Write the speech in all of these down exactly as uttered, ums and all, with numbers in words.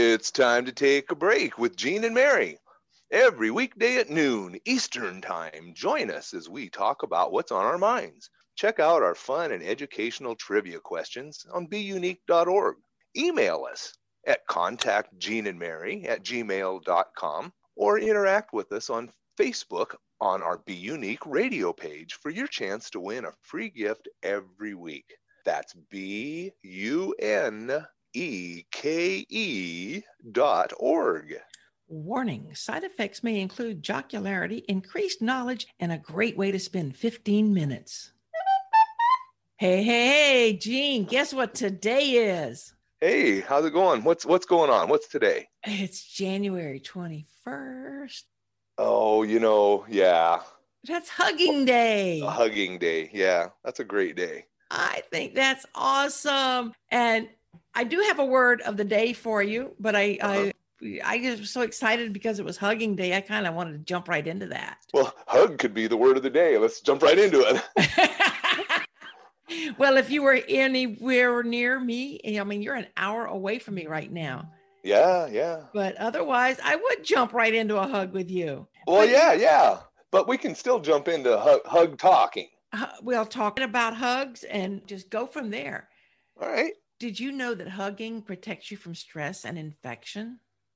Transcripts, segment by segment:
It's time to take a break with Gene and Mary. Every weekday at noon Eastern Time, join us as we talk about what's on our minds. Check out our fun and educational trivia questions on be unique dot org. Email us at contact gene and mary at gmail dot com or interact with us on Facebook on our Be Unique radio page for your chance to win a free gift every week. That's B U N E K E dot org. Warning, side effects may include jocularity, increased knowledge, and a great way to spend fifteen minutes. Hey, hey, hey, Gene, guess what today is? Hey, how's it going? What's what's going on? What's today? It's January twenty-first. Oh, you know, yeah. That's Hugging Day. A hugging day. Yeah, that's a great day. I think that's awesome. And I do have a word of the day for you, but I, uh-huh. I, I was so excited because it was Hugging Day. I kind of wanted to jump right into that. Well, hug could be the word of the day. Let's jump right into it. Well, if you were anywhere near me, I mean, you're an hour away from me right now. Yeah, yeah. But otherwise, I would jump right into a hug with you. Well, but, yeah, yeah. But we can still jump into hug, hug talking. Uh, well, talking about hugs and just go from there. All right. Did you know that hugging protects you from stress and infection?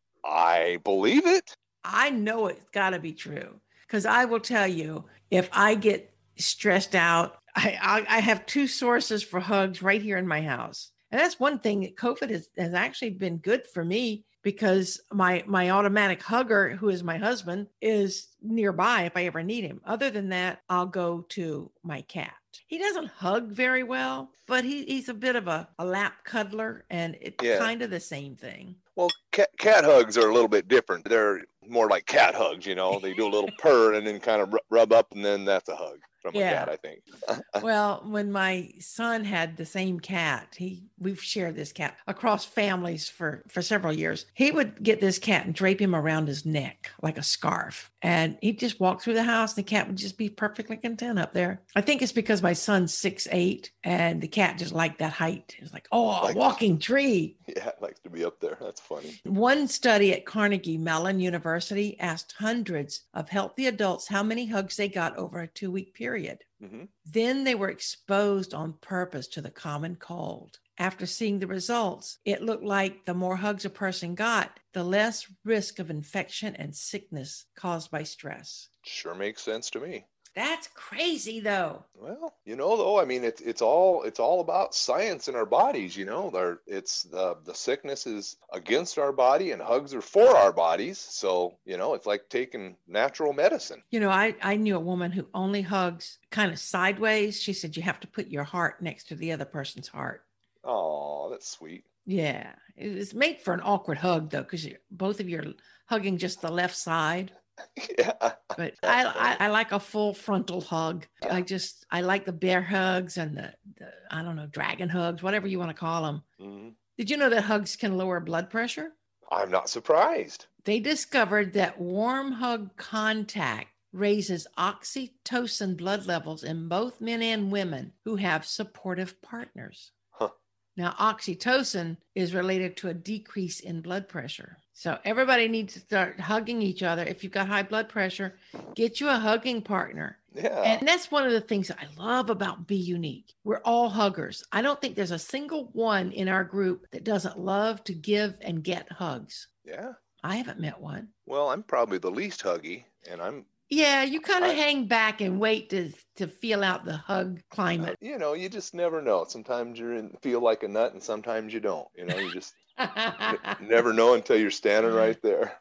I believe it. I know it's got to be true because I will tell you, if I get stressed out, I, I, I have two sources for hugs right here in my house. And that's one thing that COVID has, has actually been good for me because my, my automatic hugger, who is my husband, is nearby if I ever need him. Other than that, I'll go to my cat. He doesn't hug very well, but he, he's a bit of a, a lap cuddler, and it's yeah. kind of the same thing. Well, cat, cat hugs are a little bit different. They're more like cat hugs, you know. They do a little purr and then kind of rub up, and then that's a hug from yeah. a cat, I think. Well, when my son had the same cat, he we've shared this cat across families for, for several years. He would get this cat and drape him around his neck like a scarf. And he'd just walk through the house. And the cat would just be perfectly content up there. I think it's because my son's six eight and the cat just liked that height. It's like, oh, a like, walking tree. Yeah, it likes to be up there. That's funny. One study at Carnegie Mellon University asked hundreds of healthy adults how many hugs they got over a two-week period. Mm-hmm. Then they were exposed on purpose to the common cold. After seeing the results, it looked like the more hugs a person got, the less risk of infection and sickness caused by stress. Sure makes sense to me. That's crazy, though. Well, you know, though, I mean, it's it's all it's all about science in our bodies. You know, They're, it's the the sickness is against our body, and hugs are for our bodies. So, you know, it's like taking natural medicine. You know, I I knew a woman who only hugs kind of sideways. She said you have to put your heart next to the other person's heart. Oh, that's sweet. Yeah, it's made for an awkward hug, though, because both of you are hugging just the left side. Yeah. But I, I I like a full frontal hug. I just, I like the bear hugs and the, the I don't know, dragon hugs, whatever you want to call them. Mm-hmm. Did you know that hugs can lower blood pressure? I'm not surprised. They discovered that warm hug contact raises oxytocin blood levels in both men and women who have supportive partners. Huh. Now, oxytocin is related to a decrease in blood pressure. So everybody needs to start hugging each other. If you've got high blood pressure, get you a hugging partner. Yeah. And that's one of the things that I love about Be Unique. We're all huggers. I don't think there's a single one in our group that doesn't love to give and get hugs. Yeah. I haven't met one. Well, I'm probably the least huggy, and I'm Yeah, you kind of hang back and wait to to feel out the hug climate. You know, you just never know. Sometimes you in, feel like a nut, and sometimes you don't. You know, you just n- never know until you're standing right there.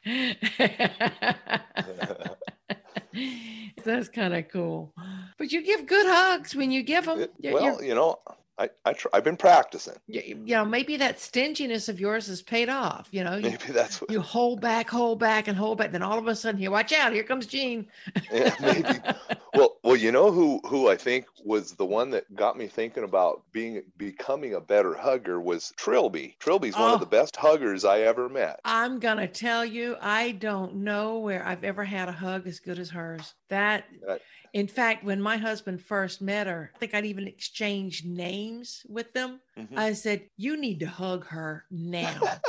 That's kind of cool. But you give good hugs when you give them. It, you're, well, you're, you know, I, I try, I've been practicing. You, you know, maybe that stinginess of yours has paid off. You know, you, maybe that's what you hold back, hold back, and hold back. Then all of a sudden, here, watch out! Here comes Gene. Yeah, maybe. Well, well, you know who who I think was the one that got me thinking about being becoming a better hugger was Trilby. Trilby's one oh, of the best huggers I ever met. I'm gonna tell you, I don't know where I've ever had a hug as good as hers. That. that In fact, when my husband first met her, I think I'd even exchanged names with them. Mm-hmm. I said, you need to hug her now.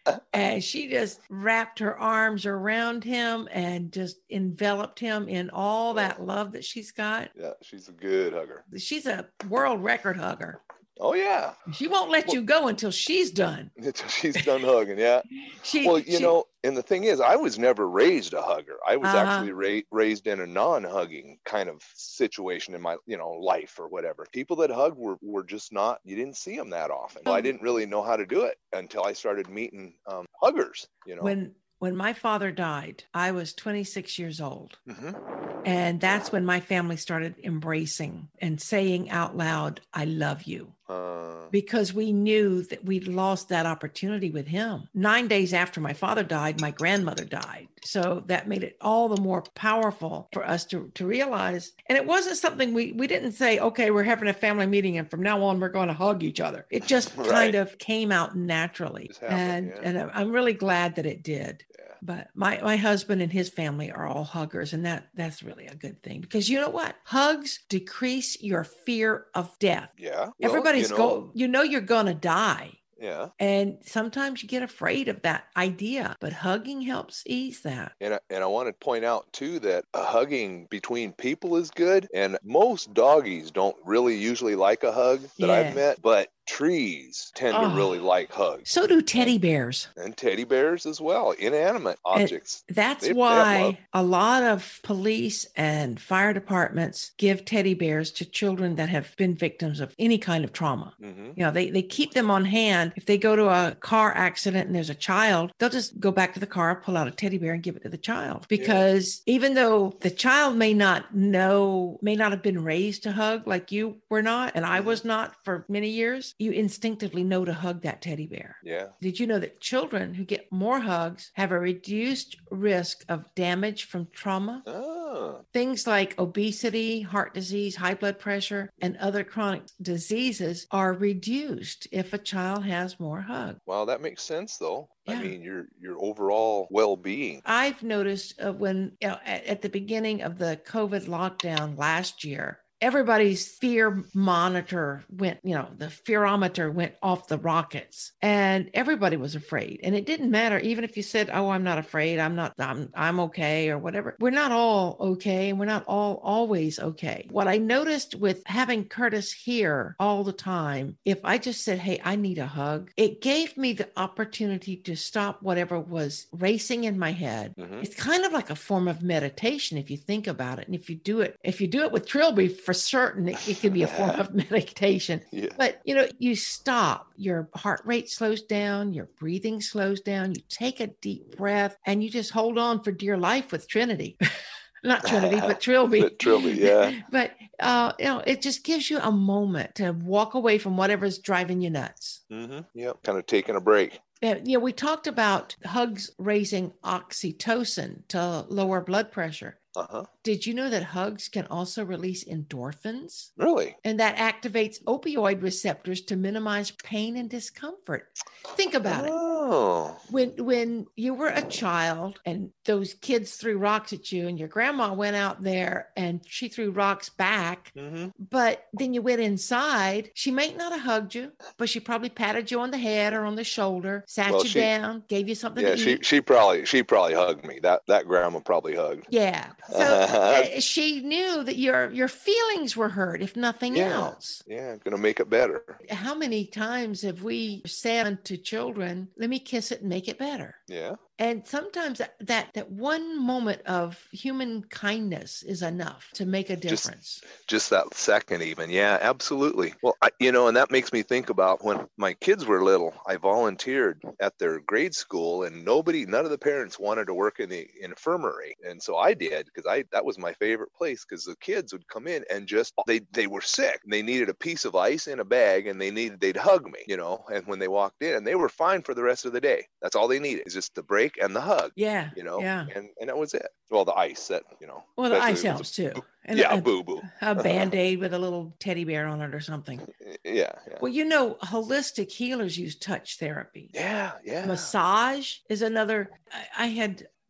And she just wrapped her arms around him and just enveloped him in all that love that she's got. Yeah, she's a good hugger. She's a world record hugger. Oh, yeah. She won't let Well, you go until she's done. until she's done hugging, yeah. She, Well, you she, know, and the thing is, I was never raised a hugger. I was Uh-huh. actually ra- raised in a non-hugging kind of situation in my, you know, life or whatever. People that hug were, were just not, you didn't see them that often. Well, I didn't really know how to do it until I started meeting um, huggers, you know. when when my father died, I was twenty-six years old. Mhm. And that's when my family started embracing and saying out loud, I love you. Uh, Because we knew that we'd lost that opportunity with him. Nine days after my father died, my grandmother died. So that made it all the more powerful for us to, to realize. And it wasn't something we, we didn't say, okay, we're having a family meeting and from now on we're going to hug each other. It just Right. kind of came out naturally. Just happened, and, yeah. and I'm really glad that it did. Yeah. But my, my husband and his family are all huggers. And that that's really a good thing because you know what? Hugs decrease your fear of death. Yeah. Well, Everybody's you know, go, you know, you're going to die. Yeah. And sometimes you get afraid of that idea, but hugging helps ease that. And I, and I want to point out too that a hugging between people is good. And most doggies don't really usually like a hug that Yeah. I've met, but trees tend Oh. to really like hugs. So do teddy bears. And teddy bears as well, inanimate objects. That's They- they have love. why a lot of police and fire departments give teddy bears to children that have been victims of any kind of trauma. hmm You know, they, they keep them on hand. If they go to a car accident and there's a child, they'll just go back to the car, pull out a teddy bear and give it to the child. Because even though the child may not know, may not have been raised to hug like you were not, and I Mhm. was not for many years, you instinctively know to hug that teddy bear. Yeah. Did you know that children who get more hugs have a reduced risk of damage from trauma? Oh. Things like obesity, heart disease, high blood pressure, and other chronic diseases are reduced if a child has more hugs. Well, that makes sense though. Yeah. I mean, your your overall well-being. I've noticed uh, when you know, at, at the beginning of the COVID lockdown last year, everybody's fear monitor went, you know, the fearometer went off the rockets and everybody was afraid. And it didn't matter. Even if you said, oh, I'm not afraid. I'm not, I'm, I'm okay or whatever. We're not all okay. And we're not all always okay. What I noticed with having Curtis here all the time, if I just said, hey, I need a hug, it gave me the opportunity to stop whatever was racing in my head. Mhm. It's kind of like a form of meditation if you think about it. And if you do it, if you do it with Trilby, for certain, it, it can be a form of meditation. Yeah. But, you know, you stop, your heart rate slows down, your breathing slows down, you take a deep breath, and you just hold on for dear life with Trinity. Not Trinity, but Trilby. But Trilby, yeah. But, uh, you know, it just gives you a moment to walk away from whatever's driving you nuts. Mm-hmm. Yep. Kind of taking a break. Uh, you know, we talked about hugs raising oxytocin to lower blood pressure. Uh-huh. Did you know that hugs can also release endorphins? Really? And that activates opioid receptors to minimize pain and discomfort. Think about it. Oh. When when you were a child and those kids threw rocks at you and your grandma went out there and she threw rocks back, Mm-hmm. but then you went inside, she might not have hugged you, but she probably patted you on the head or on the shoulder, sat Well, you she- down, gave you something Yeah, to she eat. she probably she probably hugged me. That that grandma probably hugged. Yeah. So uh, she knew that your your feelings were hurt, if nothing Yeah. else. Yeah, gonna make it better. How many times have we said to children, let me kiss it and make it better? Yeah. And sometimes that, that that one moment of human kindness is enough to make a Just- difference. Just that second even. Yeah, absolutely. Well, I, you know, and that makes me think about when my kids were little, I volunteered at their grade school and nobody, none of the parents wanted to work in the infirmary. And so I did because I, that was my favorite place because the kids would come in and just, they, they were sick. They needed a piece of ice in a bag and they needed, they'd hug me, you know, and when they walked in and they were fine for the rest of the day. That's all they needed is just the break and the hug, Yeah. you know, Yeah. and, and that was it. Well, the ice that, you know. Well, the especially ice if it was helps too. boo- And yeah, a, boo boo. a band-aid with a little teddy bear on it or something. Yeah, yeah. Well, you know, holistic healers use touch therapy. Yeah, yeah. Massage is another. I, I had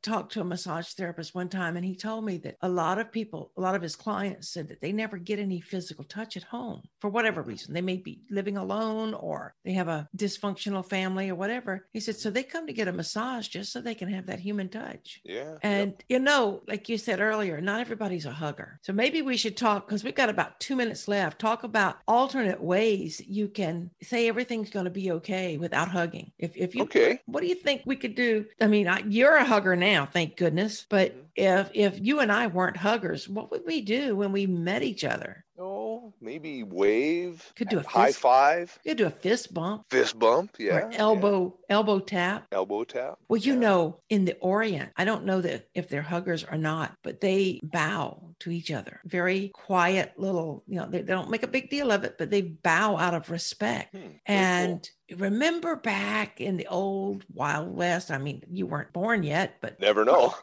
talked to a massage therapist one time, and he told me that a lot of people, a lot of his clients said that they never get any physical touch at home for whatever reason. They may be living alone or they have a dysfunctional family or whatever. He said, so they come to get a massage just so they can have that human touch. Yeah. And, yep. you know, like you said earlier, not everybody's a hugger. So maybe we should talk, because we've got about two minutes left, talk about alternate ways you can say everything's going to be okay without hugging. If, if you, Okay. what do you think we could do? I mean, I, you're a hugger now, thank goodness. But Mhm. if, if you and I weren't huggers, what would we do when we met each other? Oh, maybe wave. Could do a high fist, five. could do a fist bump. Fist bump. Yeah. Or elbow, yeah. elbow tap. Elbow tap. Well, you yeah. know, in the Orient, I don't know that if they're huggers or not, but they bow to each other. Very quiet little, you know, they, they don't make a big deal of it, but they bow out of respect. Hmm, and cool. Remember back in the old Wild West, I mean, you weren't born yet, but never know.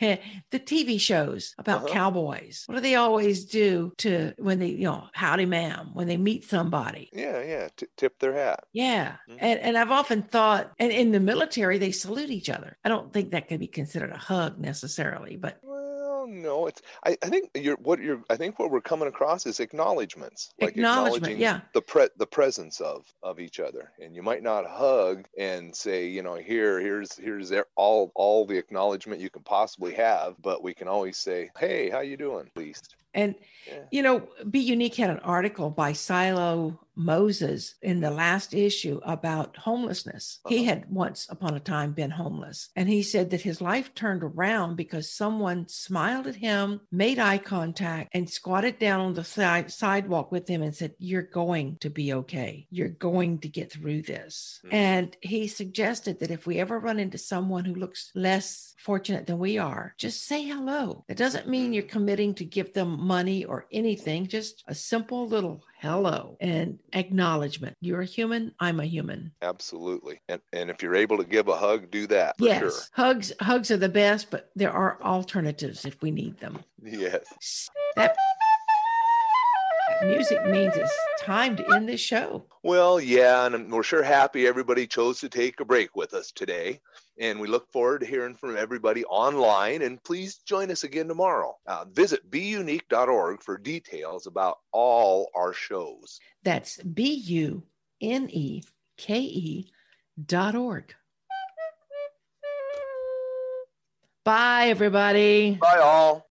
The T V shows about Uh-huh. cowboys. What do they always do to when they, you know, howdy ma'am, when they meet somebody? Yeah, yeah. T- tip their hat. Yeah. Mhm. And and I've often thought, and in the military, they salute each other. I don't think that could be considered a hug necessarily, but Well, no, it's. I, I think you're what you're. I think what we're coming across is acknowledgments, like acknowledgement, acknowledging yeah. the pre the presence of of each other. And you might not hug and say, you know, here, here's here's there- all all the acknowledgement you can possibly have, but we can always say, hey, how you doing, at least. And, Yeah. you know, Be Unique had an article by Silo Moses in the last issue about homelessness. He Uh-huh. had once upon a time been homeless. And he said that his life turned around because someone smiled at him, made eye contact, and squatted down on the side, sidewalk with him and said, you're going to be okay. You're going to get through this. Mhm. And he suggested that if we ever run into someone who looks less fortunate than we are, just say hello. That doesn't mean you're committing to give them money or anything, just a simple little hello and acknowledgement. You're a human, I'm a human. Absolutely. And and if you're able to give a hug, do that for Yes, sure. hugs hugs are the best, but there are alternatives if we need them. Yes. That, that music means it's time to end this show. Well, yeah, and we're sure happy everybody chose to take a break with us today. And we look forward to hearing from everybody online. And please join us again tomorrow. Uh, visit be unique dot org for details about all our shows. That's B U N E K E dot org. Bye, everybody. Bye, all.